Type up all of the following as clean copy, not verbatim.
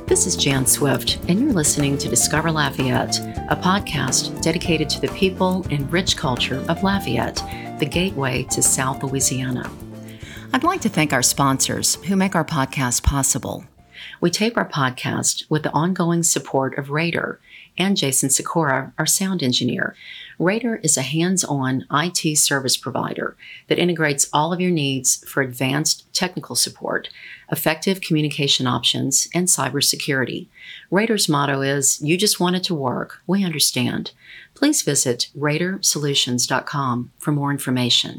This is Jan Swift, and you're listening to Discover Lafayette, a podcast dedicated to the people and rich culture of Lafayette, the gateway to South Louisiana. I'd like to thank our sponsors who make our podcast possible. We tape our podcast with the ongoing support of Raider and Jason Sikora, our sound engineer. Raider is a hands-on IT service provider that integrates all of your needs for advanced technical support, effective communication options, and cybersecurity. Raider's motto is, "You just want it to work. We understand." Please visit RaiderSolutions.com for more information.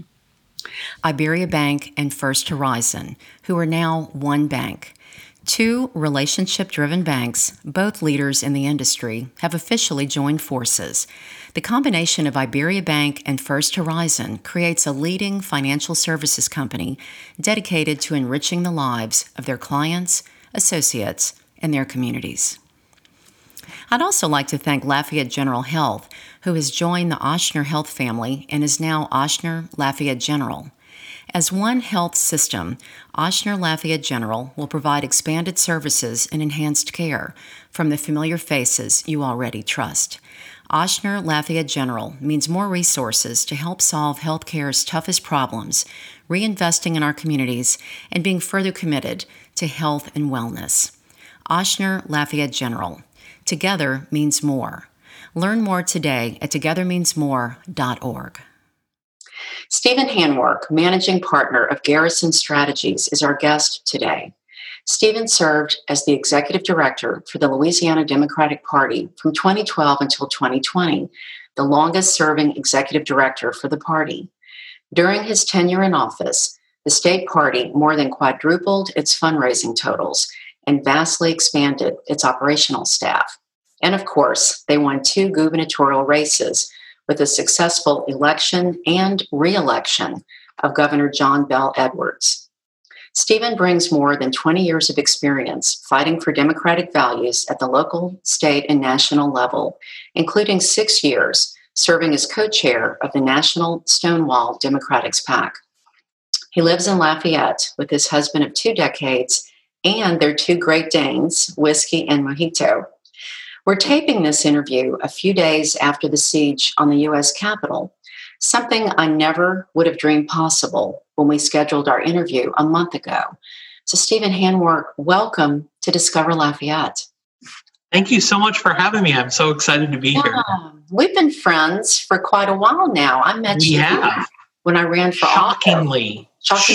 Iberia Bank and First Horizon, who are now one bank. Two relationship-driven banks, both leaders in the industry, have officially joined forces. The combination of Iberia Bank and First Horizon creates a leading financial services company dedicated to enriching the lives of their clients, associates, and their communities. I'd also like to thank Lafayette General Health, who has joined the Ochsner Health family and is now Ochsner Lafayette General. As one health system, Ochsner Lafayette General will provide expanded services and enhanced care from the familiar faces you already trust. Ochsner Lafayette General means more resources to help solve healthcare's toughest problems, reinvesting in our communities, and being further committed to health and wellness. Ochsner Lafayette General. Together means more. Learn more today at togethermeansmore.org. Stephen Hanwork, Managing Partner of Garrison Strategies, is our guest today. Stephen served as the Executive Director for the Louisiana Democratic Party from 2012 until 2020, the longest-serving Executive Director for the party. During his tenure in office, the state party more than quadrupled its fundraising totals and vastly expanded its operational staff. And of course, they won 2 gubernatorial races with a successful election and re-election of Governor John Bel Edwards. Stephen brings more than 20 years of experience fighting for democratic values at the local, state, and national level, including 6 years serving as co-chair of the National Stonewall Democrats PAC. He lives in Lafayette with his husband of 2 decades and their 2 Great Danes, Whiskey and Mojito. We're taping this interview a few days after the siege on the U.S. Capitol, something I never would have dreamed possible when we scheduled our interview a month ago. So, Stephen Hanwork, welcome to Discover Lafayette. Thank you so much for having me. I'm so excited to be here. We've been friends for quite a while now. I met you when I ran for Shockingly.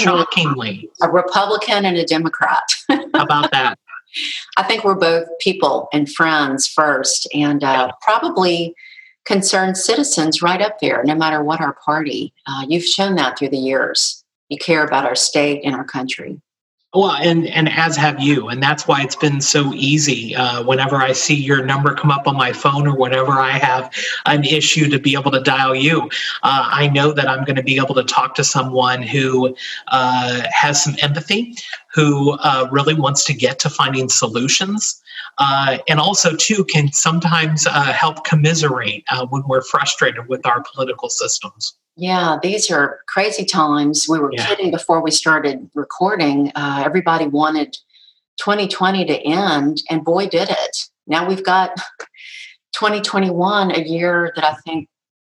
a Republican and a Democrat. How about that? I think we're both people and friends first, and probably concerned citizens right up there, no matter what our party. You've shown that through the years. You care about our state and our country. Well, and as have you, and that's why it's been so easy. Whenever I see your number come up on my phone or whenever I have an issue to be able to dial you, I know that I'm going to be able to talk to someone who has some empathy, who really wants to get to finding solutions, and also, too, can sometimes help commiserate when we're frustrated with our political systems. Yeah, these are crazy times. We were kidding before we started recording. Everybody wanted 2020 to end, and boy, did it. Now we've got 2021, a year that I think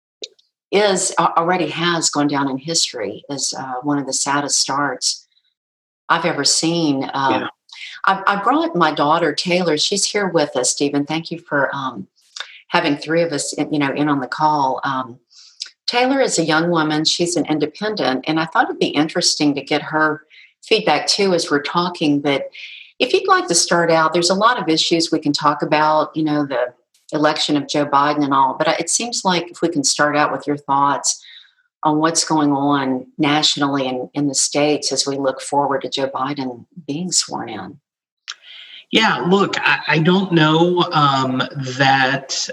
already has gone down in history as one of the saddest starts I've ever seen. I brought my daughter, Taylor. She's here with us, Stephen. Thank you for having 3 of us in on the call. Taylor is a young woman. She's an independent, and I thought it'd be interesting to get her feedback too as we're talking. But if you'd like to start out, there's a lot of issues we can talk about, the election of Joe Biden and all. But it seems like if we can start out with your thoughts on what's going on nationally and in the states as we look forward to Joe Biden being sworn in. Yeah, look, I don't know that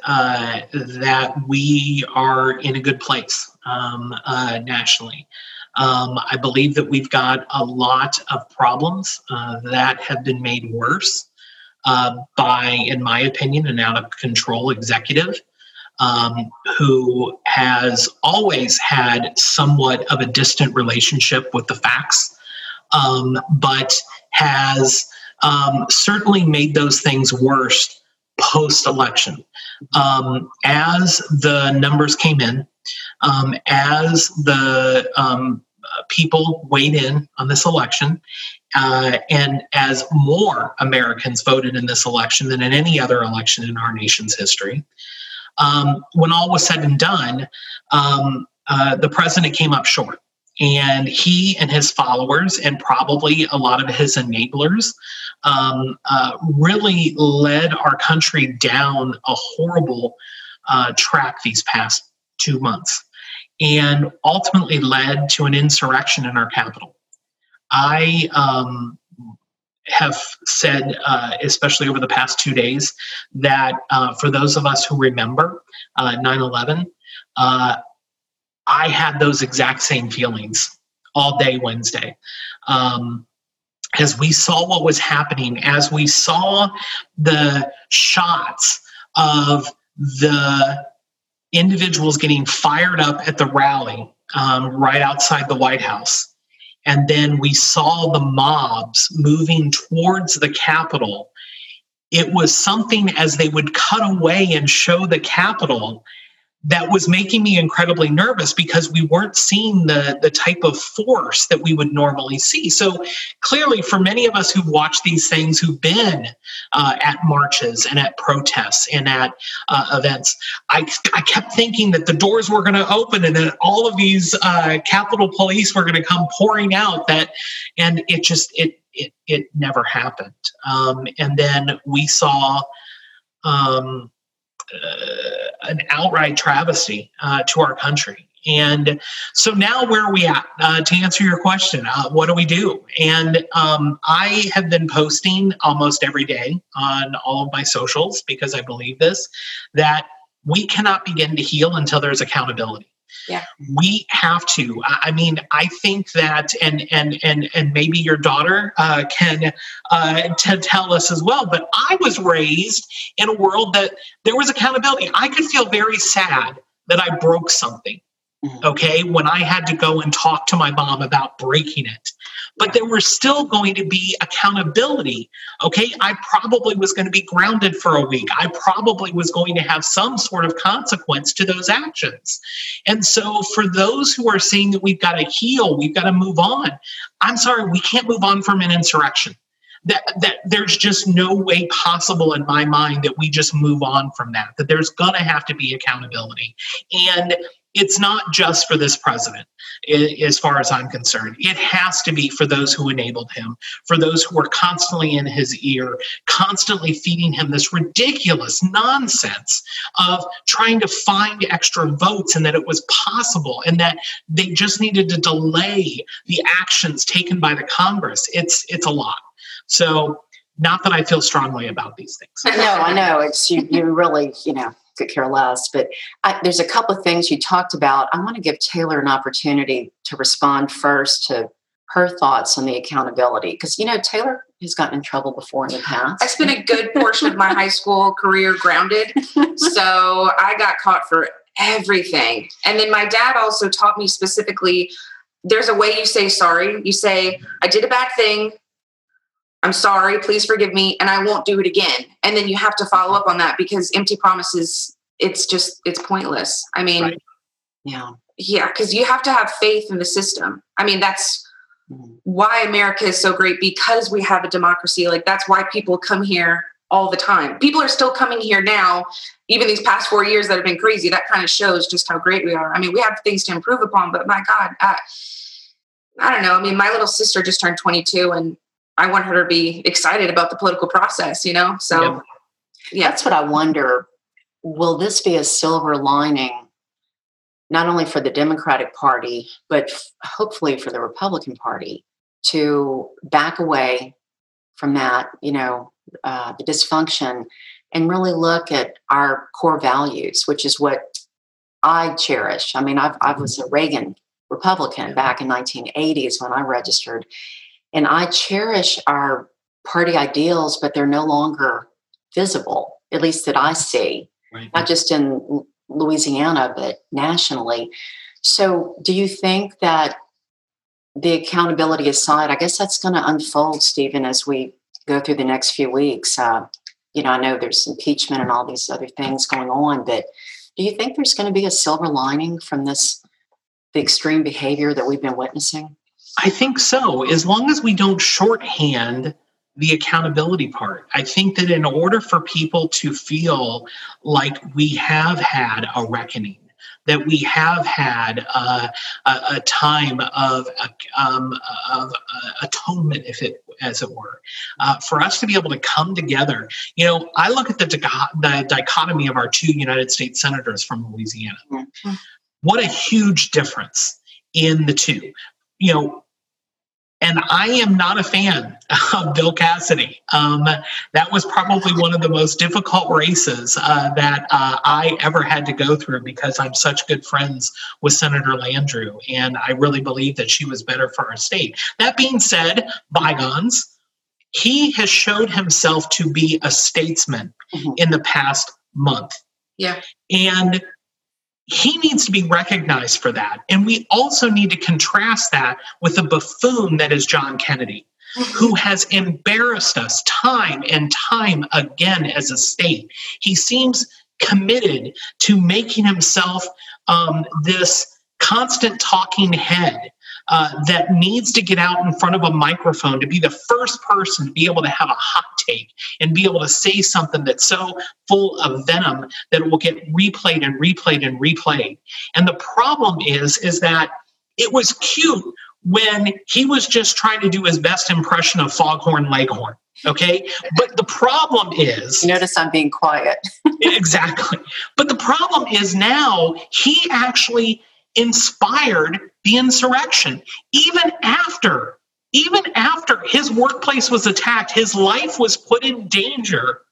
we are in a good place nationally. I believe that we've got a lot of problems that have been made worse by, in my opinion, an out of control executive who has always had somewhat of a distant relationship with the facts, but has certainly made those things worse post-election. As the numbers came in, as the people weighed in on this election, and as more Americans voted in this election than in any other election in our nation's history, when all was said and done, the president came up short. And he and his followers, and probably a lot of his enablers, really led our country down a horrible track these past 2 months, and ultimately led to an insurrection in our capital. I have said, especially over the past 2 days, that for those of us who remember 9/11, I had those exact same feelings all day Wednesday. As we saw what was happening, as we saw the shots of the individuals getting fired up at the rally right outside the White House, and then we saw the mobs moving towards the Capitol, it was something as they would cut away and show the Capitol that was making me incredibly nervous, because we weren't seeing the type of force that we would normally see. So clearly, for many of us who've watched these things, who've been at marches and at protests and at events, I kept thinking that the doors were going to open and that all of these Capitol Police were going to come pouring out. And it never happened. And then we saw an outright travesty to our country. And so now where are we at? To answer your question, what do we do? And I have been posting almost every day on all of my socials, because I believe this, that we cannot begin to heal until there's accountability. Yeah. We have to. I mean, I think that, and maybe your daughter can tell us as well, but I was raised in a world that there was accountability. I could feel very sad that I broke something, okay, when I had to go and talk to my mom about breaking it. But there was still going to be accountability, okay? I probably was going to be grounded for a week. I probably was going to have some sort of consequence to those actions. And so for those who are saying that we've got to heal, we've got to move on, I'm sorry, we can't move on from an insurrection. That there's just no way possible in my mind that we just move on from that there's going to have to be accountability. And it's not just for this president, as far as I'm concerned. It has to be for those who enabled him, for those who were constantly in his ear, constantly feeding him this ridiculous nonsense of trying to find extra votes, and that it was possible, and that they just needed to delay the actions taken by the Congress. It's a lot. So, not that I feel strongly about these things. No, I know. It's you really, could care less. But there's a couple of things you talked about. I want to give Taylor an opportunity to respond first to her thoughts on the accountability. Because, Taylor has gotten in trouble before in the past. I spent a good portion of my high school career grounded. So I got caught for everything. And then my dad also taught me specifically, there's a way you say sorry. You say, I did a bad thing. I'm sorry, please forgive me, and I won't do it again. And then you have to follow up on that, because empty promises, it's pointless. I mean, right. Yeah, because you have to have faith in the system. I mean, that's why America is so great, because we have a democracy. Like, that's why people come here all the time. People are still coming here now, even these past 4 years that have been crazy. That kind of shows just how great we are. I mean, we have things to improve upon, but my God, I don't know. I mean, my little sister just turned 22, and I want her to be excited about the political process, So, yeah. That's what I wonder. Will this be a silver lining, not only for the Democratic Party, but hopefully for the Republican Party, to back away from that, the dysfunction, and really look at our core values, which is what I cherish. I mean, I was a Reagan Republican back in 1980s when I registered. And I cherish our party ideals, but they're no longer visible, at least that I see, right. Not just in Louisiana, but nationally. So do you think that the accountability aside, I guess that's going to unfold, Stephen, as we go through the next few weeks. I know there's impeachment and all these other things going on, but do you think there's going to be a silver lining from the extreme behavior that we've been witnessing? I think so, as long as we don't shorthand the accountability part. I think that in order for people to feel like we have had a reckoning, that we have had a time of atonement, as it were, for us to be able to come together. I look at the dichotomy of our two United States senators from Louisiana. Mm-hmm. What a huge difference in the two. And I am not a fan of Bill Cassidy. That was probably one of the most difficult races that I ever had to go through, because I'm such good friends with Senator Landrieu, and I really believe that she was better for our state. That being said, bygones, he has showed himself to be a statesman in the past month. Yeah. And he needs to be recognized for that. And we also need to contrast that with the buffoon that is John Kennedy, who has embarrassed us time and time again as a state. He seems committed to making himself this constant talking head that needs to get out in front of a microphone to be the first person to be able to have a hot take and be able to say something that's so full of venom that it will get replayed and replayed and replayed. And the problem is that it was cute when he was just trying to do his best impression of Foghorn Leghorn. Okay. But the problem is, you notice I'm being quiet. Exactly. But the problem is now he actually inspired the insurrection. Even after his workplace was attacked, his life was put in danger,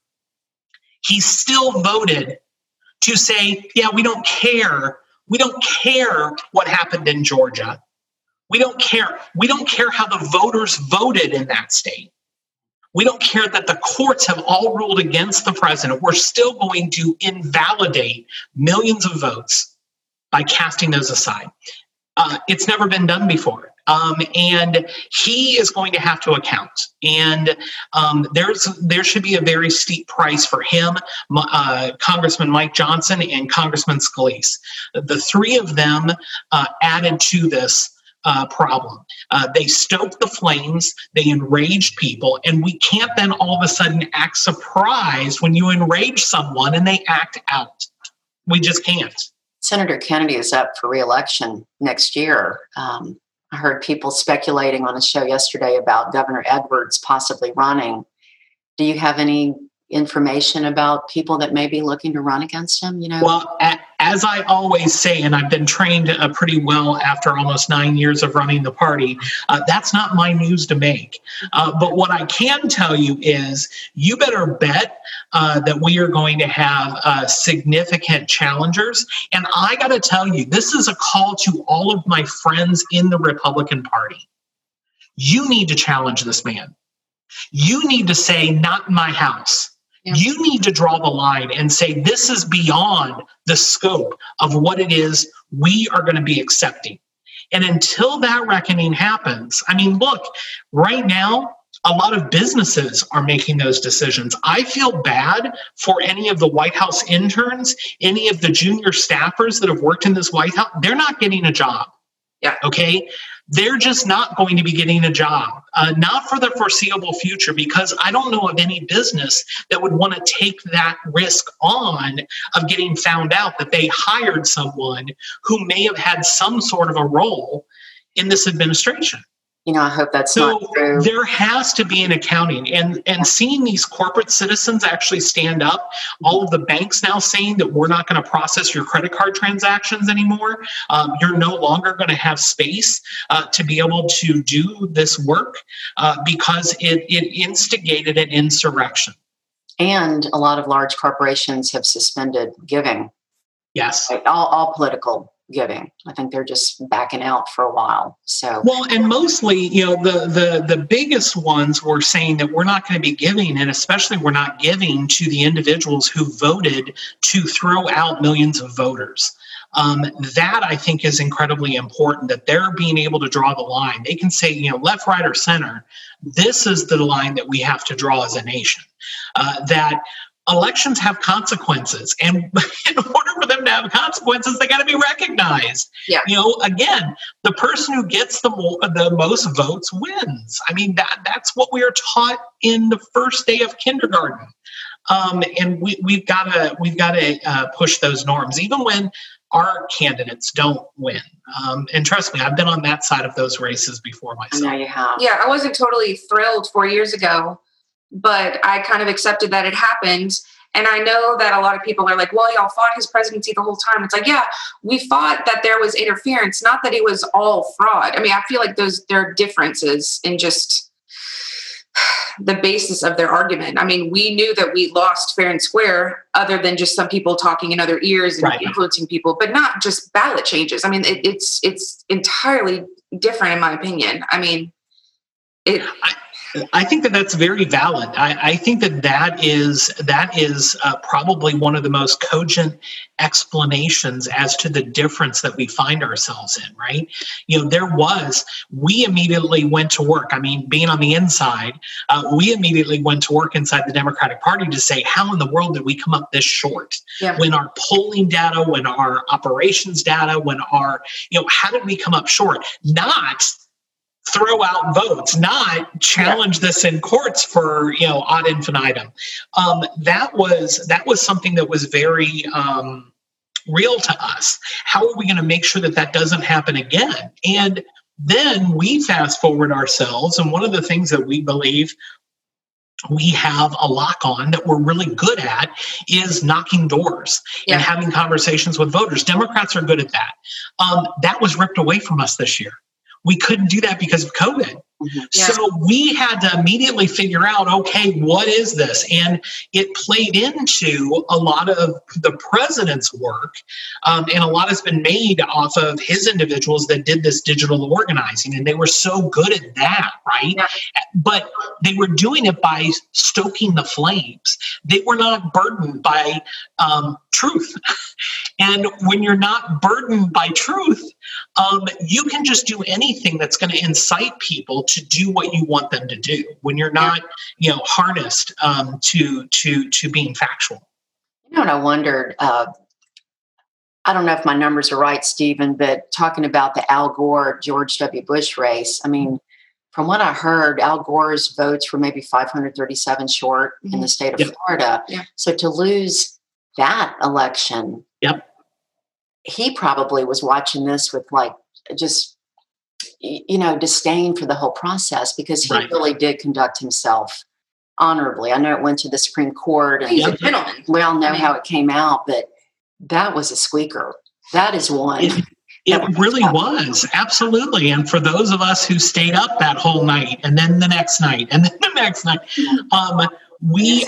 he still voted to say, yeah, we don't care. We don't care what happened in Georgia. We don't care. We don't care how the voters voted in that state. We don't care that the courts have all ruled against the president. We're still going to invalidate millions of votes by casting those aside. It's never been done before. And he is going to have to account. And there should be a very steep price for him, Congressman Mike Johnson and Congressman Scalise. The three of them added to this problem. They stoked the flames, they enraged people, and we can't then all of a sudden act surprised when you enrage someone and they act out. We just can't. Senator Kennedy is up for re-election next year. I heard people speculating on a show yesterday about Governor Edwards possibly running. Do you have any information about people that may be looking to run against him? Well, as I always say, and I've been trained pretty well after almost 9 years of running the party, that's not my news to make. But what I can tell you is you better bet that we are going to have significant challengers. And I got to tell you, this is a call to all of my friends in the Republican Party. You need to challenge this man. You need to say, not in my house. Yeah. You need to draw the line and say, this is beyond the scope of what it is we are going to be accepting. And until that reckoning happens, I mean, look, right now, a lot of businesses are making those decisions. I feel bad for any of the White House interns, any of the junior staffers that have worked in this White House. They're not getting a job. Yeah. Okay. They're just not going to be getting a job, not for the foreseeable future, because I don't know of any business that would want to take that risk on of getting found out that they hired someone who may have had some sort of a role in this administration. I hope that's not true. There has to be an accounting, and seeing these corporate citizens actually stand up, all of the banks now saying that we're not going to process your credit card transactions anymore. You're no longer going to have space to be able to do this work because it instigated an insurrection. And a lot of large corporations have suspended giving. Yes. All political giving. I think they're just backing out for a while. So well, and mostly, the biggest ones were saying that we're not going to be giving, and especially we're not giving to the individuals who voted to throw out millions of voters. That I think is incredibly important, that they're being able to draw the line. They can say, left, right, or center. This is the line that we have to draw as a nation. That elections have consequences, and in order for them to have consequences, they got to be recognized. Yeah. Again, the person who gets the most votes wins. I mean, that's what we are taught in the first day of kindergarten, and we've got to push those norms, even when our candidates don't win. And trust me, I've been on that side of those races before myself. I know you have. Yeah, I wasn't totally thrilled 4 years ago, but I kind of accepted that it happened. And I know that a lot of people are like, well, y'all fought his presidency the whole time. It's like, yeah, we fought that there was interference, not that it was all fraud. I mean, I feel like there are differences in just the basis of their argument. I mean, we knew that we lost fair and square, other than just some people talking in other ears and influencing people, but not just ballot changes. I mean, it's entirely different, in my opinion. I mean, I think that's very valid. I think that is probably one of the most cogent explanations as to the difference that we find ourselves in, right? We immediately went to work. I mean, being on the inside, we immediately went to work inside the Democratic Party to say, how in the world did we come up this short? Yeah. When our polling data, when our operations data, when our, how did we come up short? Not throw out votes, not challenge this in courts for ad infinitum. That was something that was very real to us. How are we going to make sure that doesn't happen again? And then we fast forward ourselves, and one of the things that we believe we have a lock on that we're really good at is knocking doors and having conversations with voters. Democrats are good at that. That was ripped away from us this year. We couldn't do that because of COVID. Mm-hmm. Yeah. So we had to immediately figure out, okay, what is this? And it played into a lot of the president's work. And a lot has been made off of his individuals that did this digital organizing. And they were so good at that, right? Yeah. But they were doing it by stoking the flames. They were not burdened by truth. And when you're not burdened by truth, you can just do anything that's going to incite people to do what you want them to do when you're not, harnessed to being factual. And I wondered, I don't know if my numbers are right, Stephen, but talking about the Al Gore, George W. Bush race, I mean, from what I heard, Al Gore's votes were maybe 537 short in the state of Florida. Yeah. So to lose that election, he probably was watching this with just disdain for the whole process, because he really did conduct himself honorably. I know it went to the Supreme Court, and he's a gentleman. We all know how it came out, but that was a squeaker. That is one. It really was. Absolutely. And for those of us who stayed up that whole night, and then the next night, and then the next night, we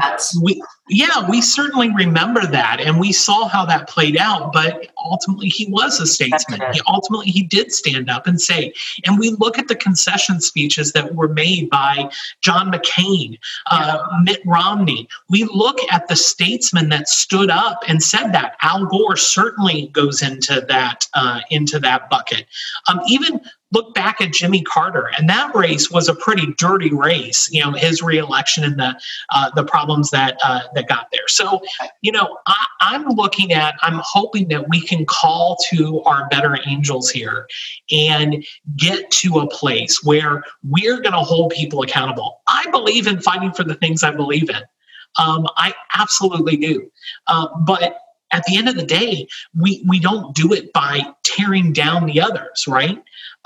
certainly remember that, and we saw how that played out. But ultimately, he was a statesman. He did stand up and say. And we look at the concession speeches that were made by John McCain, Mitt Romney. We look at the statesmen that stood up and said that. Al Gore certainly goes into that bucket. Even look back at Jimmy Carter, and that race was a pretty dirty race. His reelection and the problems that got there. So, I'm hoping that we can call to our better angels here and get to a place where we're going to hold people accountable. I believe in fighting for the things I believe in. I absolutely do. But at the end of the day, we don't do it by tearing down the others, right?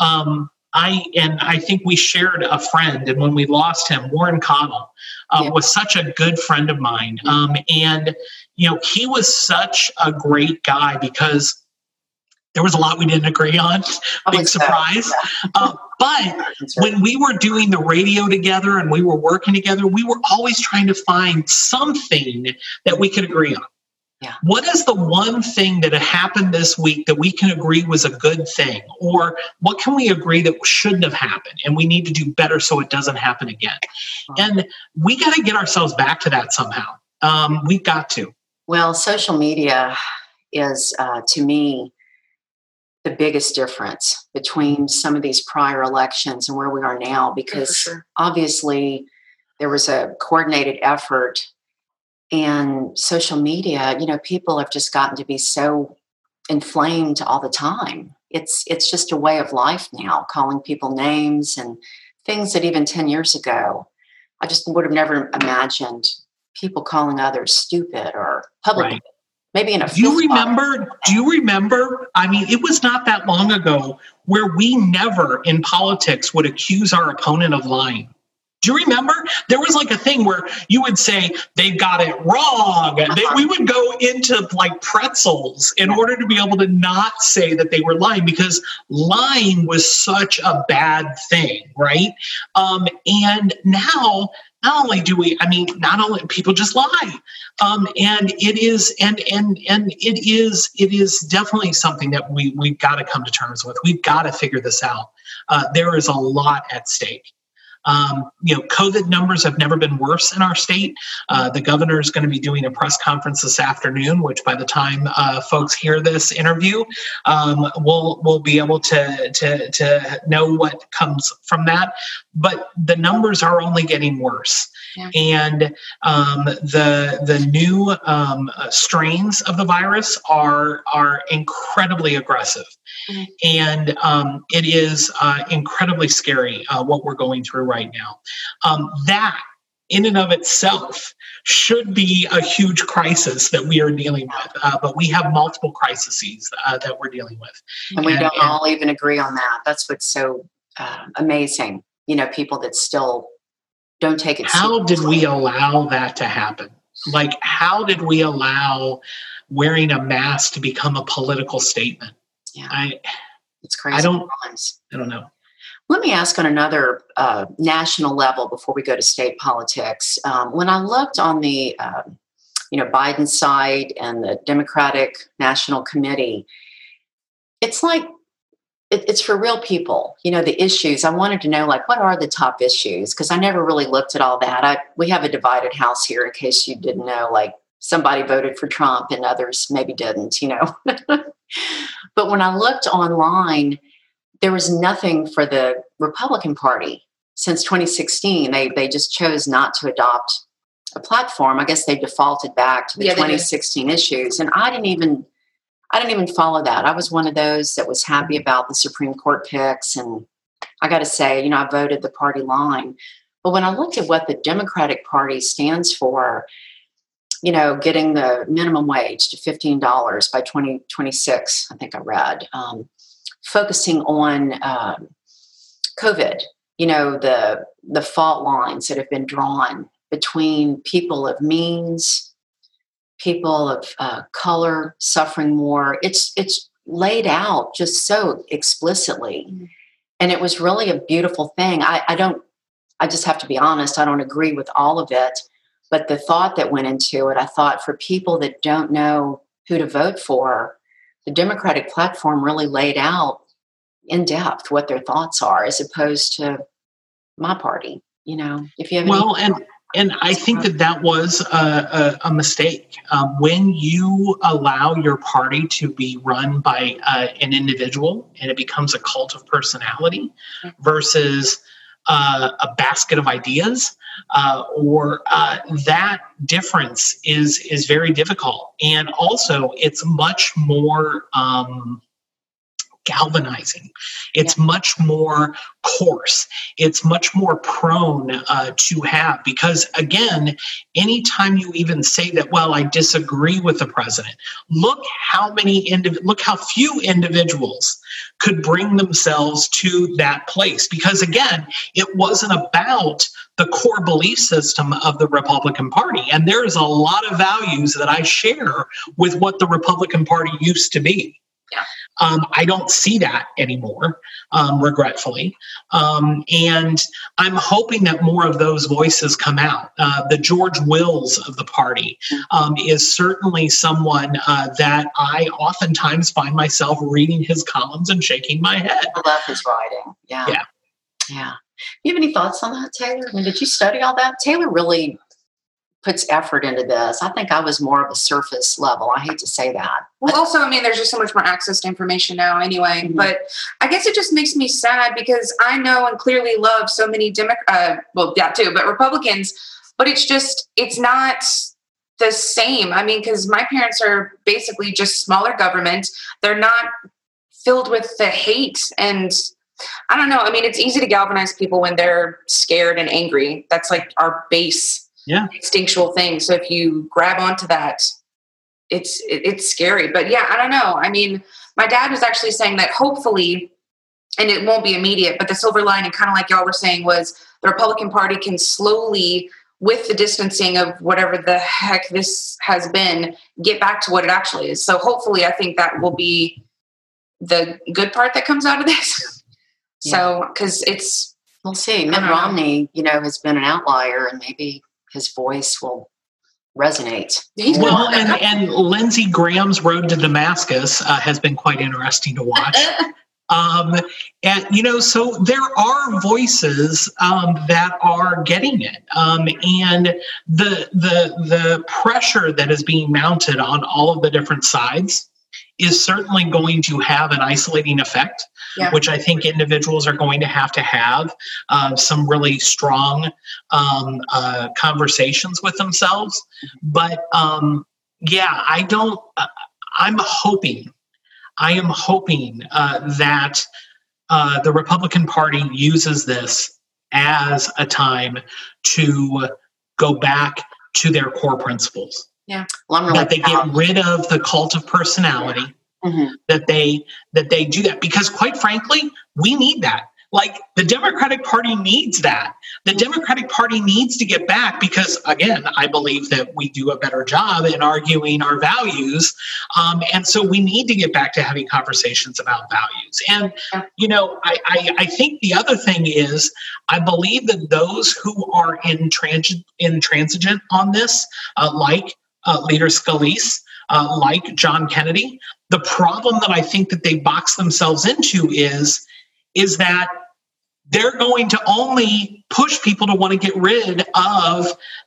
I think we shared a friend, and when we lost him, Warren Cottle was such a good friend of mine. And he was such a great guy, because there was a lot we didn't agree on. Big surprise. But when we were doing the radio together and we were working together, we were always trying to find something that we could agree on. Yeah. What is the one thing that happened this week that we can agree was a good thing? Or what can we agree that shouldn't have happened and we need to do better so it doesn't happen again? And we got to get ourselves back to that somehow. We've got to. Well, social media is, to me, the biggest difference between some of these prior elections and where we are now, because obviously there was a coordinated effort, and social media, people have just gotten to be so inflamed all the time. It's just a way of life now, calling people names and things that even 10 years ago, I just would have never imagined people calling others stupid or public. Right. Maybe in a. Do you remember? I mean, it was not that long ago where we never in politics would accuse our opponent of lying. Do you remember? There was like a thing where you would say they got it wrong. We would go into like pretzels in order to be able to not say that they were lying, because lying was such a bad thing, right? And now, not only people just lie, and it is definitely something that we've got to come to terms with. We've got to figure this out. There is a lot at stake. COVID numbers have never been worse in our state. The governor is going to be doing a press conference this afternoon, which by the time folks hear this interview, we'll be able to know what comes from that. But the numbers are only getting worse. Yeah. And the new strains of the virus are incredibly aggressive. Mm-hmm. And it is incredibly scary what we're going through right now. That in and of itself should be a huge crisis that we are dealing with, but we have multiple crises that we're dealing with. And we don't all even agree on that. That's what's so amazing. People that still don't take it seriously. How did we allow that to happen? Like, how did we allow wearing a mask to become a political statement? Yeah, it's crazy. I don't know. Let me ask on another national level before we go to state politics. When I looked on the, Biden side and the Democratic National Committee, it's like it's for real people. The issues. I wanted to know, like, what are the top issues? Because I never really looked at all that. We have a divided house here, in case you didn't know. Like, somebody voted for Trump and others maybe didn't. But when I looked online, there was nothing for the Republican Party since 2016. They just chose not to adopt a platform. I guess they defaulted back to the 2016 issues, and I didn't even follow that. I was one of those that was happy about the Supreme Court picks, and I got to say, I voted the party line. But when I looked at what the Democratic Party stands for, getting the minimum wage to $15 by 2026, I think I read. Focusing on COVID, the fault lines that have been drawn between people of means, people of color suffering more. It's laid out just so explicitly. Mm-hmm. And it was really a beautiful thing. I just have to be honest, I don't agree with all of it. But the thought that went into it, I thought for people that don't know who to vote for, the Democratic platform really laid out in depth what their thoughts are, as opposed to my party. If you have and I think that was a mistake. When you allow your party to be run by an individual and it becomes a cult of personality versus a basket of ideas, that difference is very difficult. And also it's much more galvanizing. It's much more coarse. It's much more prone to have, because again, anytime you even say that, well, I disagree with the president, look how few individuals could bring themselves to that place. Because again, it wasn't about the core belief system of the Republican Party. And there's a lot of values that I share with what the Republican Party used to be. Yeah. I don't see that anymore, regretfully. And I'm hoping that more of those voices come out. The George Wills of the party is certainly someone that I oftentimes find myself reading his columns and shaking my head. I love his writing. Yeah. You have any thoughts on that, Taylor? I mean, did you study all that? Taylor really puts effort into this. I think I was more of a surface level. I hate to say that. Well, also, I mean, there's just so much more access to information now anyway. Mm-hmm. But I guess it just makes me sad because I know and clearly love so many well, that too, but Republicans. But it's not the same. I mean, because my parents are basically just smaller government. They're not filled with the hate. And I don't know. I mean, it's easy to galvanize people when they're scared and angry. That's like our base instinctual thing. So if you grab onto that, it's scary. But yeah, I don't know. I mean, my dad was actually saying that hopefully, and it won't be immediate, but the silver lining, kind of like y'all were saying, was the Republican Party can slowly, with the distancing of whatever the heck this has been, get back to what it actually is. So hopefully, I think that will be the good part that comes out of this. Yeah. So, because we'll see. Mitt Romney, has been an outlier, and maybe his voice will resonate. Well, and Lindsey Graham's road to Damascus has been quite interesting to watch. So there are voices that are getting it, and the pressure that is being mounted on all of the different sides is certainly going to have an isolating effect, which I think individuals are going to have some really strong conversations with themselves. But I am hoping that the Republican Party uses this as a time to go back to their core principles. Yeah, that they get rid of the cult of personality. Mm-hmm. That they do that, because quite frankly, we need that. Like, the Democratic Party needs that. The Democratic Party needs to get back, because again, I believe that we do a better job in arguing our values, and so we need to get back to having conversations about values. And I think the other thing is, I believe that those who are intransigent on this, like Leader Scalise, like John Kennedy, the problem that I think that they box themselves into is that they're going to only push people to want to get rid of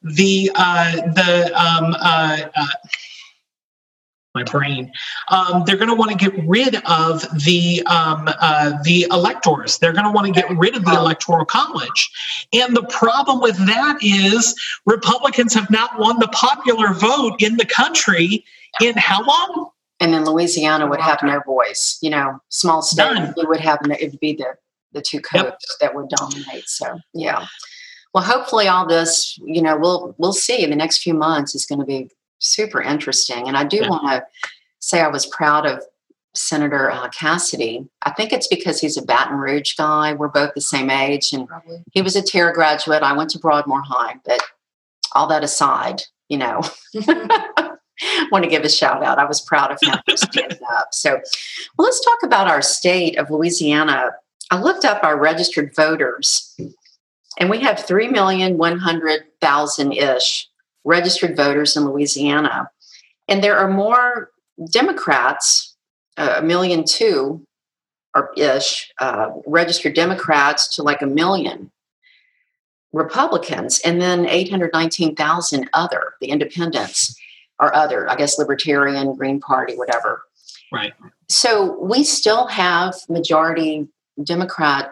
my brain. They're going to want to get rid of the electors. They're going to want to get rid of the Electoral College. And the problem with that is Republicans have not won the popular vote in the country in how long? And then Louisiana would have no voice. Small state, it would be the two codes that would dominate. So, yeah. Well, hopefully all this, we'll see in the next few months is going to be super interesting. And I do want to say I was proud of Senator Cassidy. I think it's because he's a Baton Rouge guy. We're both the same age. And he was a TARA graduate. I went to Broadmoor High. But all that aside, want to give a shout out. I was proud of him for standing up. So, well, let's talk about our state of Louisiana. I looked up our registered voters, and we have 3,100,000-ish registered voters in Louisiana. And there are more Democrats, 1.2 million or ish, registered Democrats to like 1 million Republicans, and then 819,000 the independents. Or other, I guess, Libertarian, Green Party, whatever. Right. So we still have majority Democrat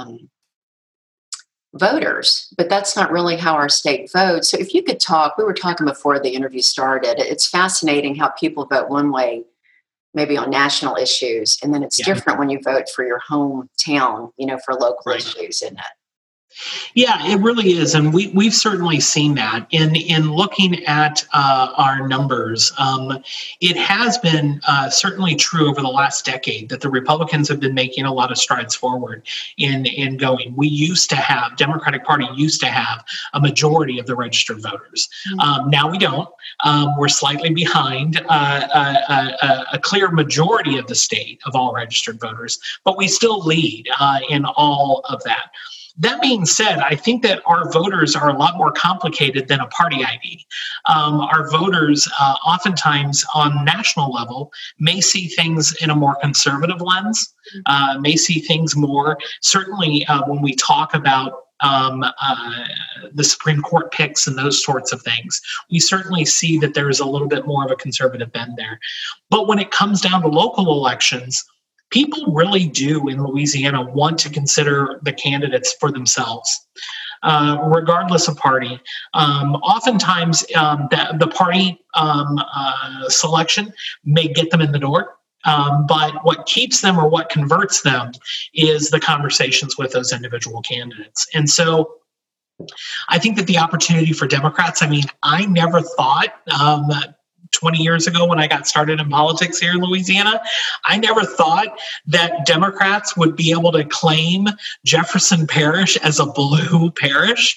voters, but that's not really how our state votes. So if you could talk, we were talking before the interview started, it's fascinating how people vote one way, maybe on national issues, and then it's different when you vote for your hometown, for local issues, isn't it? Yeah, it really is. And we've certainly seen that in looking at our numbers. It has been certainly true over the last decade that the Republicans have been making a lot of strides forward in going. Democratic Party used to have a majority of the registered voters. Now we don't. We're slightly behind a clear majority of the state of all registered voters, but we still lead in all of that. That being said, I think that our voters are a lot more complicated than a party ID. Our voters, oftentimes on national level, may see things in a more conservative lens, may see things more, certainly when we talk about the Supreme Court picks and those sorts of things, we certainly see that there is a little bit more of a conservative bend there. But when it comes down to local elections, people really do in Louisiana want to consider the candidates for themselves, regardless of party. Oftentimes, the party selection may get them in the door. But what keeps them or what converts them is the conversations with those individual candidates. And so I think that the opportunity for Democrats, I never thought 20 years ago when I got started in politics here in Louisiana, I never thought that Democrats would be able to claim Jefferson Parish as a blue parish.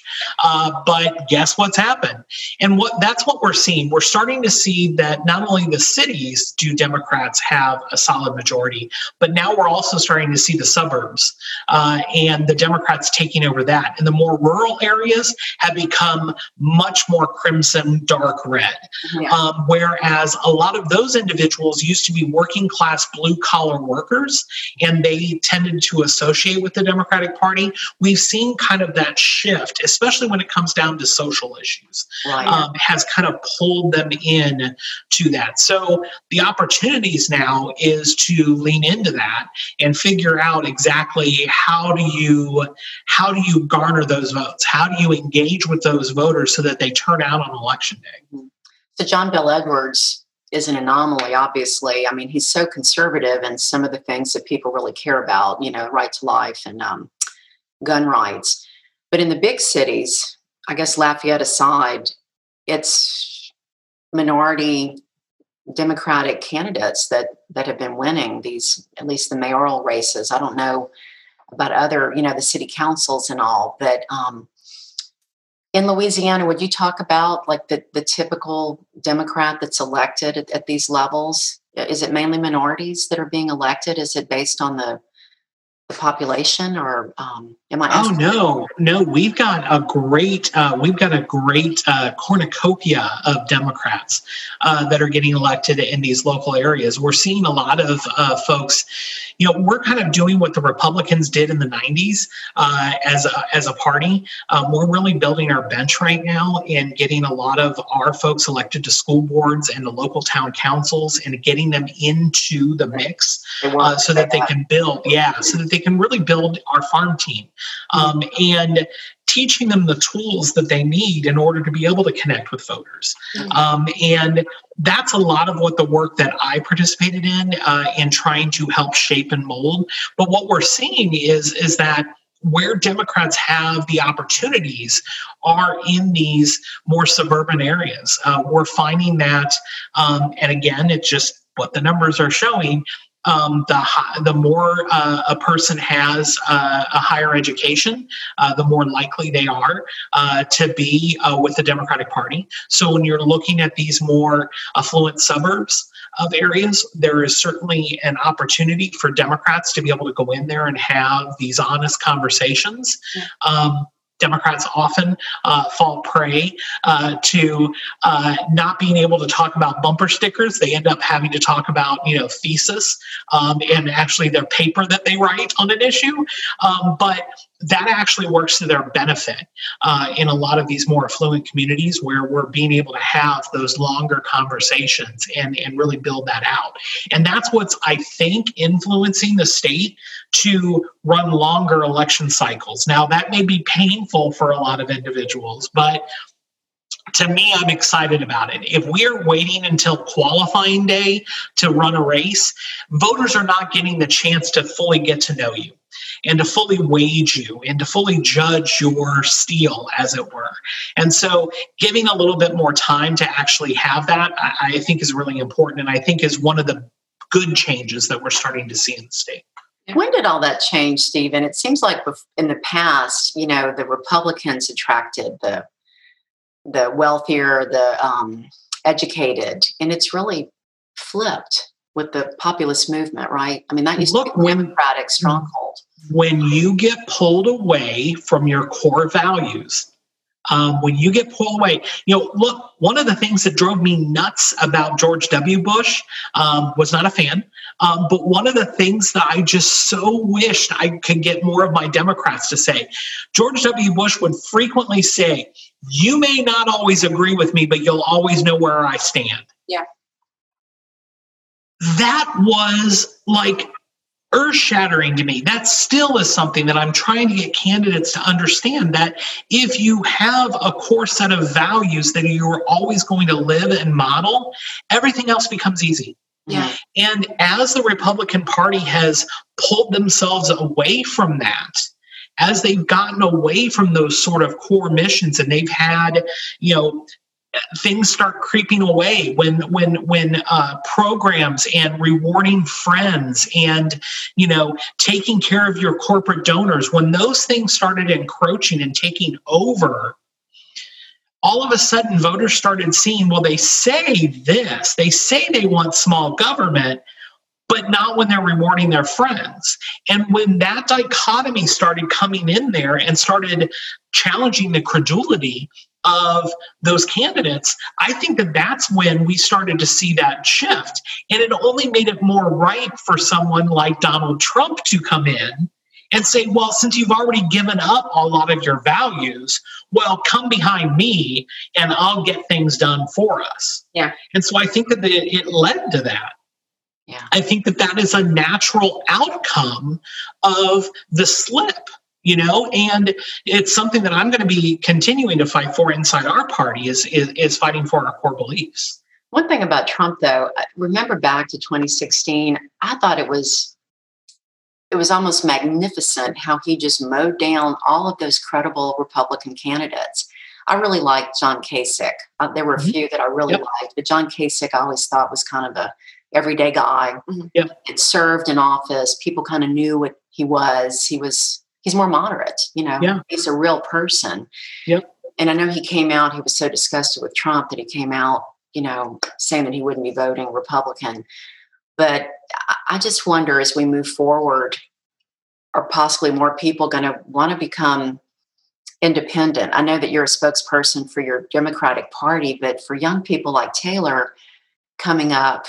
But guess what's happened? And that's what we're seeing. We're starting to see that not only the cities do Democrats have a solid majority, but now we're also starting to see the suburbs and the Democrats taking over that. And the more rural areas have become much more crimson, dark red. Yeah. Whereas a lot of those individuals used to be working class blue collar workers and they tended to associate with the Democratic Party. We've seen kind of that shift, especially when it comes down to social issues, has kind of pulled them in to that. So the opportunities now is to lean into that and figure out exactly how do you garner those votes? How do you engage with those voters so that they turn out on election day? So John Bel Edwards is an anomaly, obviously. He's so conservative in some of the things that people really care about, right to life and gun rights. But in the big cities, I guess Lafayette aside, it's minority Democratic candidates that have been winning these, at least the mayoral races. I don't know about other, the city councils and all, but in Louisiana, would you talk about like the typical Democrat that's elected at these levels? Is it mainly minorities that are being elected? Is it based on the population, or am I? Oh no, we've got a great cornucopia of Democrats that are getting elected in these local areas. We're seeing a lot of folks. We're kind of doing what the Republicans did in the 90s as a party. We're really building our bench right now and getting a lot of our folks elected to school boards and the local town councils and getting them into the mix so that they can build, so that they can really build our farm team and teaching them the tools that they need in order to be able to connect with voters. And that's a lot of what the work that I participated in trying to help shape and mold. But what we're seeing is that where Democrats have the opportunities are in these more suburban areas. We're finding that, and again, it's just what the numbers are showing, the more a person has a higher education, the more likely they are to be with the Democratic Party. So when you're looking at these more affluent suburbs of areas, there is certainly an opportunity for Democrats to be able to go in there and have these honest conversations. Democrats often fall prey to not being able to talk about bumper stickers. They end up having to talk about, thesis and actually their paper that they write on an issue. But that actually works to their benefit in a lot of these more affluent communities where we're being able to have those longer conversations and really build that out. And that's what's, I think, influencing the state to run longer election cycles. Now, that may be painful for a lot of individuals, but to me, I'm excited about it. If we're waiting until qualifying day to run a race, voters are not getting the chance to fully get to know you and to fully wage you and to fully judge your steel, as it were. And so giving a little bit more time to actually have that, I think is really important, and I think is one of the good changes that we're starting to see in the state. When did all that change, Stephen? It seems like in the past, the Republicans attracted the wealthier, the educated, and it's really flipped with the populist movement, right? That used to be a Democratic stronghold. when you get pulled away from your core values, when you get pulled away, look, one of the things that drove me nuts about George W. Bush, was not a fan, but one of the things that I just so wished I could get more of my Democrats to say, George W. Bush would frequently say, you may not always agree with me, but you'll always know where I stand. Yeah. That was like earth-shattering to me. That still is something that I'm trying to get candidates to understand, that if you have a core set of values that you're always going to live and model, everything else becomes easy. Yeah. And as the Republican Party has pulled themselves away from that, as they've gotten away from those sort of core missions, and they've had, things start creeping away when programs and rewarding friends and taking care of your corporate donors, when those things started encroaching and taking over, all of a sudden voters started seeing, well, they say they want small government, but not when they're rewarding their friends. And when that dichotomy started coming in there and started challenging the credulity of those candidates, I think that that's when we started to see that shift. And it only made it more right for someone like Donald Trump to come in and say, well, since you've already given up a lot of your values, well, come behind me and I'll get things done for us. Yeah. And so I think that it led to that. Yeah. I think that is a natural outcome of the slip. And it's something that I'm going to be continuing to fight for inside our party is fighting for our core beliefs. One thing about Trump, though, remember back to 2016, I thought it was almost magnificent how he just mowed down all of those credible Republican candidates. I really liked John Kasich. There were a few that I really liked, but John Kasich I always thought was kind of a everyday guy. Yep. It served in office. People kind of knew what he was. He's more moderate, He's a real person. Yep. And I know he came out, he was so disgusted with Trump that he came out, saying that he wouldn't be voting Republican. But I just wonder, as we move forward, are possibly more people going to want to become independent? I know that you're a spokesperson for your Democratic Party, but for young people like Taylor coming up,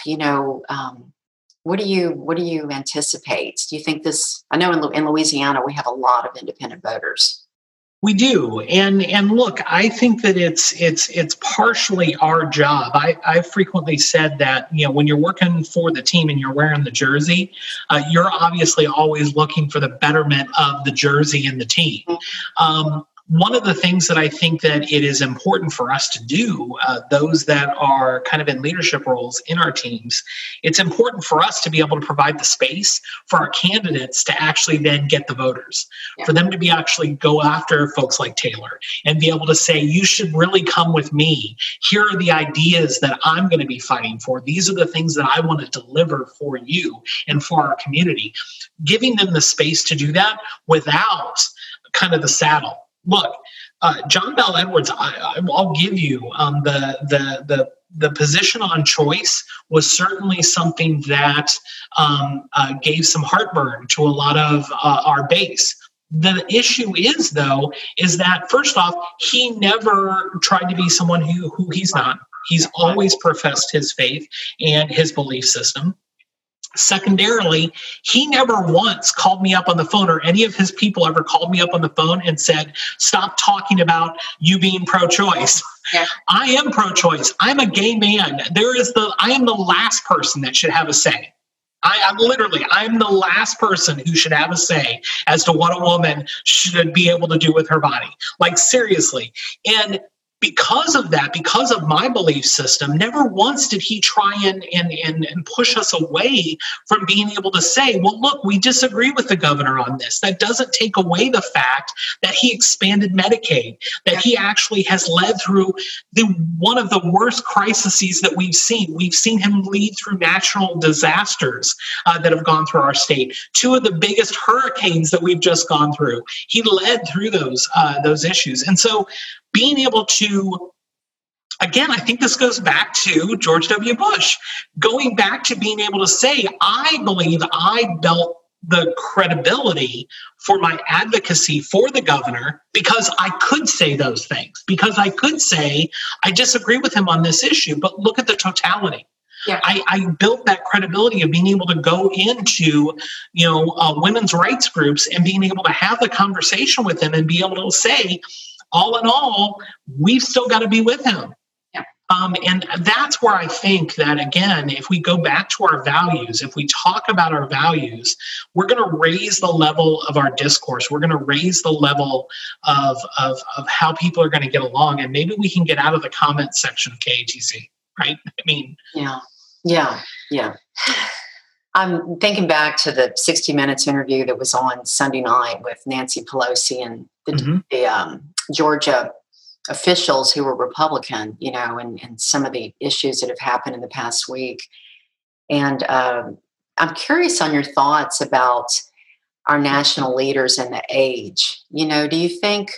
what do you anticipate? Do you think this? I know in Louisiana we have a lot of independent voters. We do, and look, I think that it's partially our job. I've frequently said that when you're working for the team and you're wearing the jersey, you're obviously always looking for the betterment of the jersey and the team. One of the things that I think that it is important for us to do, those that are kind of in leadership roles in our teams, it's important for us to be able to provide the space for our candidates to actually then get the voters, for them to be actually go after folks like Taylor and be able to say, you should really come with me. Here are the ideas that I'm going to be fighting for. These are the things that I want to deliver for you and for our community. Giving them the space to do that without kind of the saddle. Look, John Bel Edwards, I'll give you the position on choice was certainly something that gave some heartburn to a lot of our base. The issue is that first off, he never tried to be someone who he's not. He's always professed his faith and his belief system. Secondarily, he never once called me up on the phone, or any of his people ever called me up on the phone and said, stop talking about you being pro-choice. Yeah. I am pro-choice. I'm a gay man. I am the last person that should have a say. I'm the last person who should have a say as to what a woman should be able to do with her body. Like, seriously. And because of that, because of my belief system, never once did he try and push us away from being able to say, well, look, we disagree with the governor on this. That doesn't take away the fact that he expanded Medicaid, that he actually has led through one of the worst crises that we've seen. We've seen him lead through natural disasters that have gone through our state. Two of the biggest hurricanes that we've just gone through. He led through those issues. And so being able to, again, I think this goes back to George W. Bush, going back to being able to say, I believe I the credibility for my advocacy for the governor because I could say those things, because I could say, I disagree with him on this issue, but look at the totality. Yeah. I built that credibility of being able to go into, women's rights groups and being able to have the conversation with them and be able to say, all in all, we've still got to be with him. Yeah. And that's where I think that, again, if we go back to our values, if we talk about our values, we're going to raise the level of our discourse. We're going to raise the level of how people are going to get along. And maybe we can get out of the comment section of KATC, right? I mean, Yeah. I'm thinking back to the 60 Minutes interview that was on Sunday night with Nancy Pelosi and the Georgia officials who were Republican, and some of the issues that have happened in the past week. And I'm curious on your thoughts about our national leaders and the age. Do you think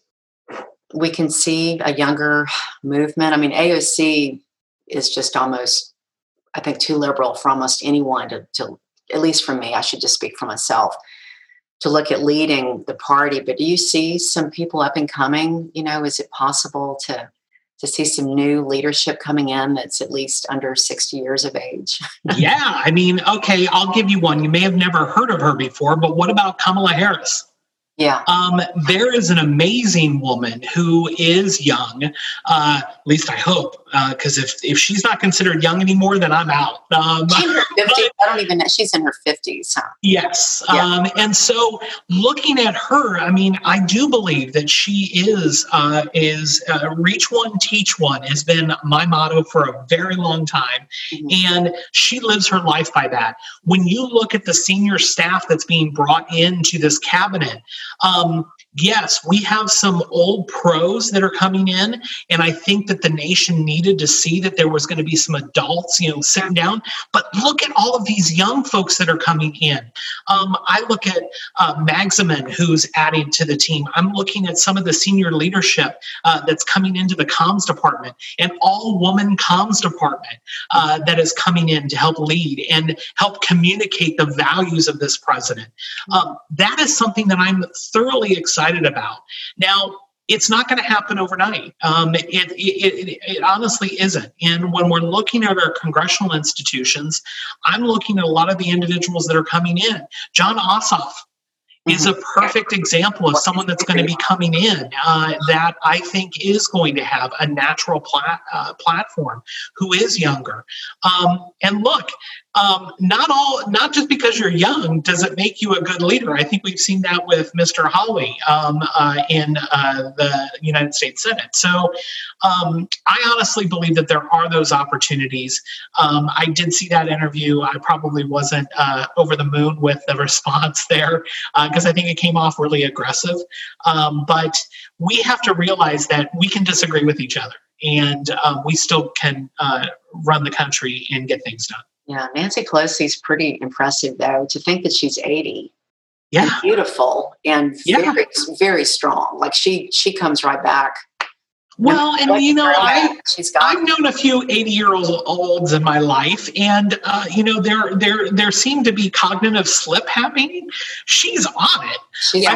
we can see a younger movement? I mean, AOC is just almost, I think, too liberal for almost anyone to, at least for me, I should just speak for myself, to look at leading the party. But do you see some people up and coming? Is it possible to see some new leadership coming in that's at least under 60 years of age? Yeah. I mean, okay, I'll give you one. You may have never heard of her before, but what about Kamala Harris? Yeah. There is an amazing woman who is young, at least I hope, because if she's not considered young anymore, then I'm out. She's in her 50s. I don't even know. She's in her 50s. Huh? Yes. Yeah. And so looking at her, I mean, I do believe that she is reach one, teach one has been my motto for a very long time. Mm-hmm. And she lives her life by that. When you look at the senior staff that's being brought into this cabinet, yes, we have some old pros that are coming in, and I think that the nation needed to see that there was going to be some adults, sitting down. But look at all of these young folks that are coming in. I look at Magsamen, who's adding to the team. I'm looking at some of the senior leadership that's coming into the comms department, an all-woman comms department that is coming in to help lead and help communicate the values of this president. That is something that I'm thoroughly excited about. Now, it's not going to happen overnight. It honestly isn't. And when we're looking at our congressional institutions, I'm looking at a lot of the individuals that are coming in. Jon Ossoff is a perfect example of someone that's going to be coming in that I think is going to have a natural platform, who is younger. And look, not just because you're young does it make you a good leader. I think we've seen that with Mr. Hawley in the United States Senate. So I honestly believe that there are those opportunities. I did see that interview. I probably wasn't over the moon with the response there because I think it came off really aggressive. But we have to realize that we can disagree with each other, and we still can run the country and get things done. Yeah, Nancy Pelosi's pretty impressive, though, to think that she's 80. Yeah. And beautiful and very, very strong. Like she comes right back. Well, and I've known a few 80-year-olds in my life, and there seemed to be cognitive slip happening. She's on it.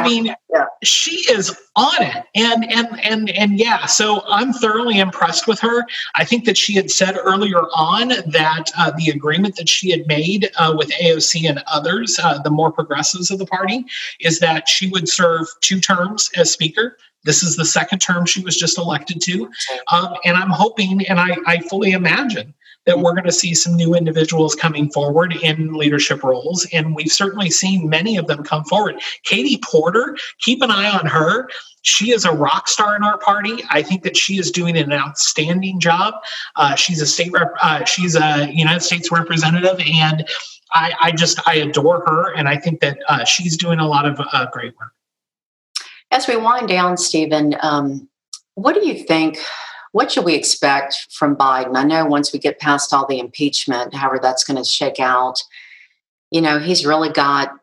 She is on it, and yeah. So I'm thoroughly impressed with her. I think that she had said earlier on that the agreement that she had made with AOC and others, the more progressives of the party, is that she would serve 2 terms as Speaker. This is the 2nd term she was just elected to. And I'm hoping, and I fully imagine, that we're going to see some new individuals coming forward in leadership roles. And we've certainly seen many of them come forward. Katie Porter, keep an eye on her. She is a rock star in our party. I think that she is doing an outstanding job. She's she's a United States representative, and I adore her. And I think that she's doing a lot of great work. As we wind down, Stephen, what do you think? What should we expect from Biden? I know once we get past all the impeachment, however that's going to shake out, he's really got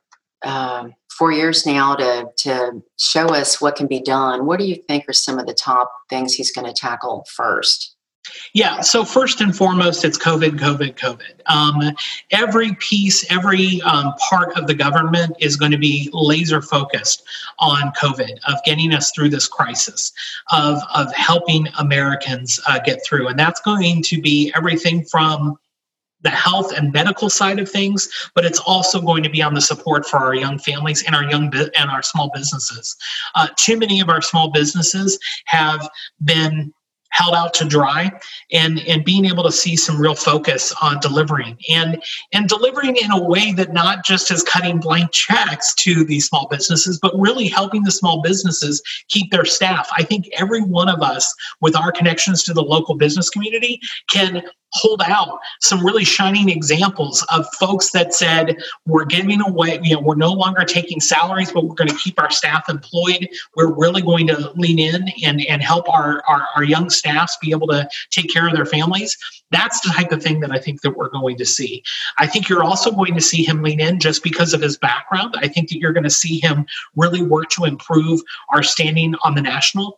4 years now to show us what can be done. What do you think are some of the top things he's going to tackle first? Yeah. So first and foremost, it's COVID, COVID, COVID. Every piece, every part of the government is going to be laser focused on COVID, of getting us through this crisis, of helping Americans get through. And that's going to be everything from the health and medical side of things, but it's also going to be on the support for our young families and our small businesses. Too many of our small businesses have been held out to dry, and being able to see some real focus on delivering and delivering in a way that not just is cutting blank checks to these small businesses, but really helping the small businesses keep their staff. I think every one of us with our connections to the local business community can hold out some really shining examples of folks that said, we're giving away, we're no longer taking salaries, but we're going to keep our staff employed. We're really going to lean in and help our young staffs be able to take care of their families. That's the type of thing that I think that we're going to see. I think you're also going to see him lean in just because of his background. I think that you're going to see him really work to improve our standing on the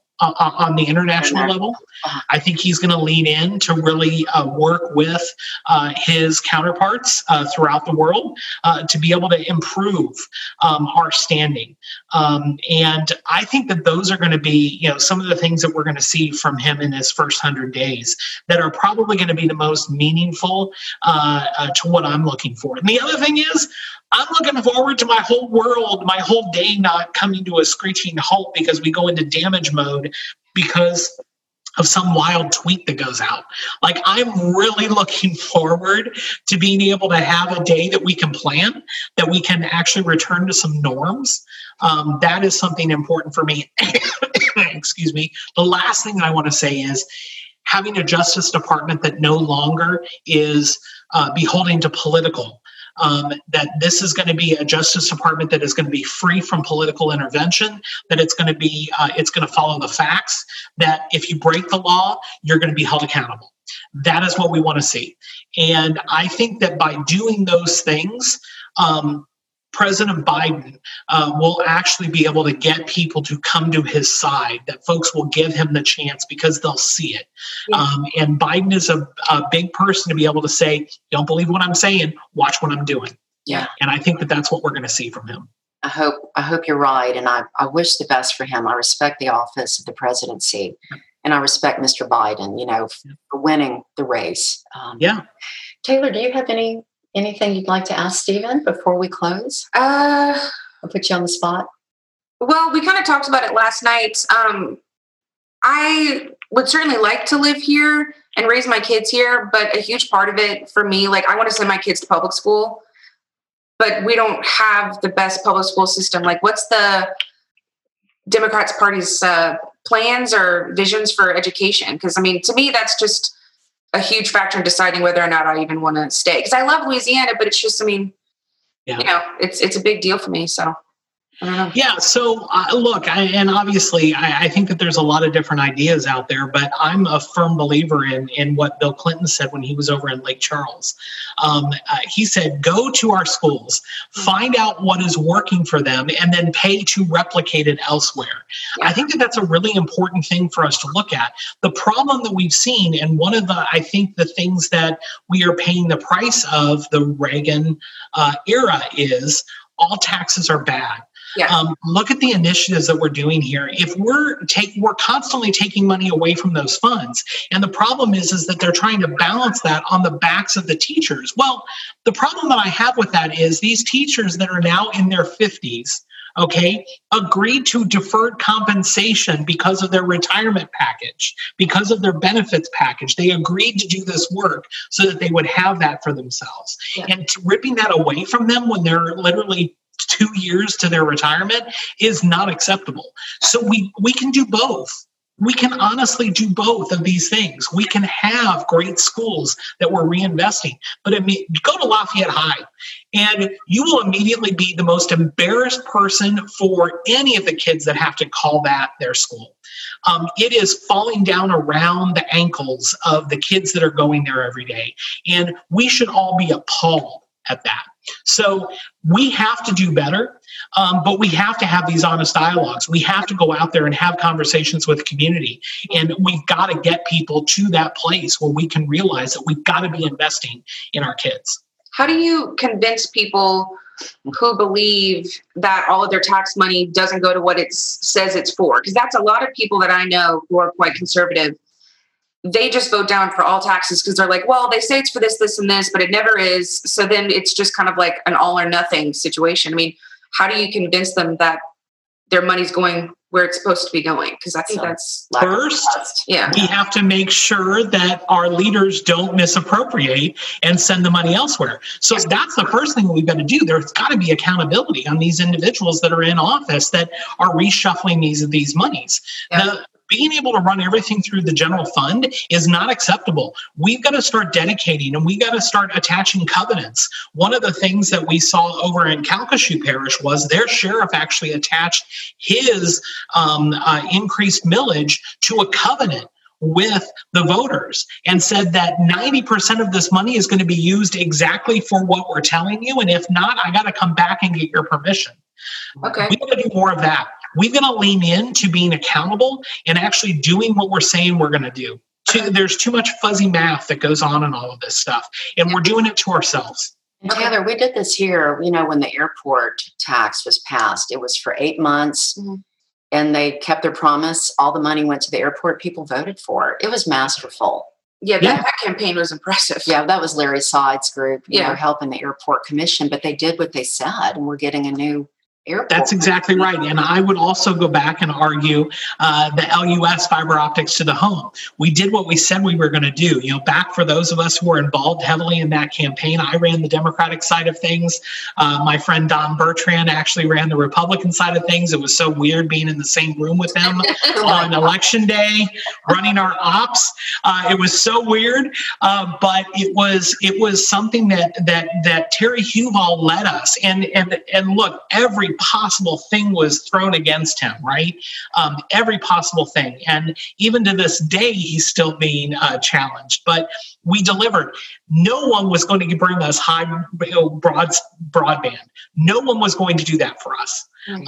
on the international level. I think he's going to lean in to really work with his counterparts throughout the world to be able to improve our standing. And I think that those are going to be, some of the things that we're going to see from him in his first 100 days that are probably going to be the most meaningful to what I'm looking for. And the other thing is, I'm looking forward to my whole day not coming to a screeching halt because we go into damage mode because of some wild tweet that goes out. Like, I'm really looking forward to being able to have a day that we can plan, that we can actually return to some norms. That is something important for me. Excuse me. The last thing I want to say is having a Justice Department that no longer is beholden to political. That this is going to be a Justice Department that is going to be free from political intervention, that it's going to follow the facts, that if you break the law, you're going to be held accountable. That is what we want to see. And I think that by doing those things, President Biden will actually be able to get people to come to his side, that folks will give him the chance because they'll see it. And Biden is a big person to be able to say, don't believe what I'm saying, watch what I'm doing. Yeah. And I think that that's what we're going to see from him. I hope you're right. And I wish the best for him. I respect the office of the presidency. And I respect Mr. Biden, for winning the race. Taylor, do you have anything you'd like to ask Stephen before we close? I'll put you on the spot. Well, we kind of talked about it last night. I would certainly like to live here and raise my kids here, but a huge part of it for me, I want to send my kids to public school, but we don't have the best public school system. What's the Democrats Party's plans or visions for education? Because, to me, that's just a huge factor in deciding whether or not I even want to stay. Because I love Louisiana, but it's just, it's a big deal for me. So I don't know. Yeah. So look, obviously I think that there's a lot of different ideas out there, but I'm a firm believer in what Bill Clinton said when he was over in Lake Charles. He said, go to our schools, find out what is working for them, and then pay to replicate it elsewhere. Yeah. I think that that's a really important thing for us to look at. The problem that we've seen, and one of the things that we are paying the price of the Reagan era is all taxes are bad. Yeah. Look at the initiatives that we're doing here. If we're constantly taking money away from those funds, and the problem is that they're trying to balance that on the backs of the teachers. Well, the problem that I have with that is these teachers that are now in their 50s, agreed to deferred compensation because of their retirement package, because of their benefits package. They agreed to do this work so that they would have that for themselves. Yeah. And ripping that away from them when they're literally 2 years to their retirement is not acceptable. So we can do both. We can honestly do both of these things. We can have great schools that we're reinvesting, but go to Lafayette High and you will immediately be the most embarrassed person for any of the kids that have to call that their school. It is falling down around the ankles of the kids that are going there every day. And we should all be appalled at that. So we have to do better, but we have to have these honest dialogues. We have to go out there and have conversations with the community. And we've got to get people to that place where we can realize that we've got to be investing in our kids. How do you convince people who believe that all of their tax money doesn't go to what it says it's for? Because that's a lot of people that I know who are quite conservative. They just vote down for all taxes because they're like, well, they say it's for this, this, and this, but it never is. So then it's just kind of like an all or nothing situation. I mean, how do you convince them that their money's going where it's supposed to be going? Because I think that's first, we have to make sure that our leaders don't misappropriate and send the money elsewhere. So that's the first thing we've got to do. There's got to be accountability on these individuals that are in office that are reshuffling these monies. Yeah. Being able to run everything through the general fund is not acceptable. We've got to start dedicating and we got to start attaching covenants. One of the things that we saw over in Calcasieu Parish was their sheriff actually attached his increased millage to a covenant with the voters and said that 90% of this money is going to be used exactly for what we're telling you. And if not, I got to come back and get your permission. Okay. We got to do more of that. We've got to lean into being accountable and actually doing what we're saying we're going to do. There's too much fuzzy math that goes on in all of this stuff, and we're doing it to ourselves. And Taylor, we did this here, when the airport tax was passed. It was for 8 months, and they kept their promise. All the money went to the airport. People voted for it. It was masterful. Yeah, that campaign was impressive. Yeah, that was Larry Side's group, helping the airport commission, but they did what they said, and we're getting a new airport. That's exactly right. And I would also go back and argue the LUS fiber optics to the home. We did what we said we were going to do. Back for those of us who were involved heavily in that campaign, I ran the Democratic side of things. My friend Don Bertrand actually ran the Republican side of things. It was so weird being in the same room with them on election day, running our ops. It was so weird, but it was something that Terry Huval led us. And look, every possible thing was thrown against him, right? Every possible thing. And even to this day, he's still being challenged. But we delivered. No one was going to bring us high broadband. No one was going to do that for us.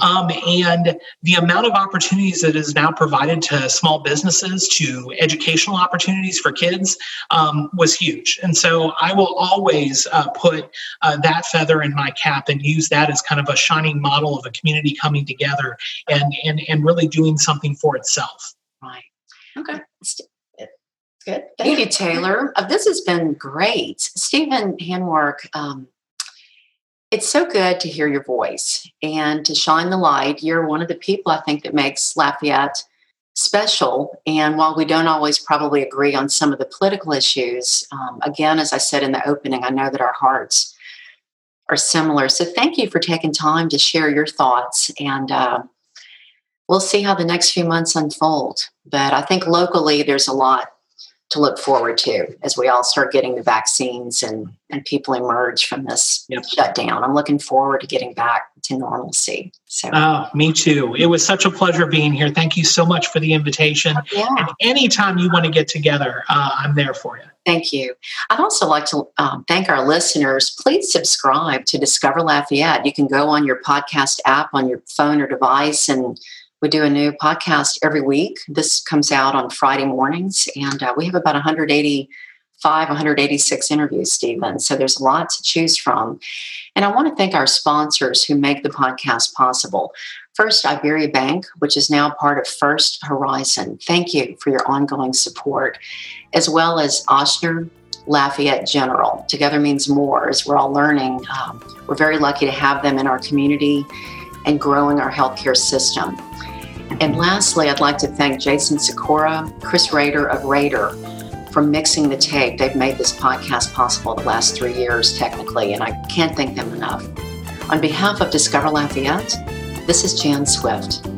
And the amount of opportunities that is now provided to small businesses, to educational opportunities for kids, was huge. And so I will always put that feather in my cap and use that as kind of a shining model of a community coming together and really doing something for itself. Right. Okay. Good. Thank you, Taylor. This has been great. Stephen Hanwark, it's so good to hear your voice and to shine the light. You're one of the people I think that makes Lafayette special. And while we don't always probably agree on some of the political issues, again, as I said in the opening, I know that our hearts are similar. So thank you for taking time to share your thoughts. And we'll see how the next few months unfold. But I think locally there's a lot to look forward to as we all start getting the vaccines and people emerge from this shutdown. I'm looking forward to getting back to normalcy. So, me too. It was such a pleasure being here. Thank you so much for the invitation. And anytime you want to get together, I'm there for you. Thank you. I'd also like to thank our listeners. Please subscribe to Discover Lafayette. You can go on your podcast app on your phone or device, and we do a new podcast every week. This comes out on Friday mornings, and we have about 186 interviews, Stephen. So there's a lot to choose from. And I want to thank our sponsors who make the podcast possible. First, Iberia Bank, which is now part of First Horizon. Thank you for your ongoing support, as well as Ochsner Lafayette General. Together means more, as we're all learning. We're very lucky to have them in our community and growing our healthcare system. And lastly, I'd like to thank Jason Sikora, Chris Rader of Rader for mixing the tape. They've made this podcast possible the last 3 years, technically, and I can't thank them enough. On behalf of Discover Lafayette, this is Jan Swift.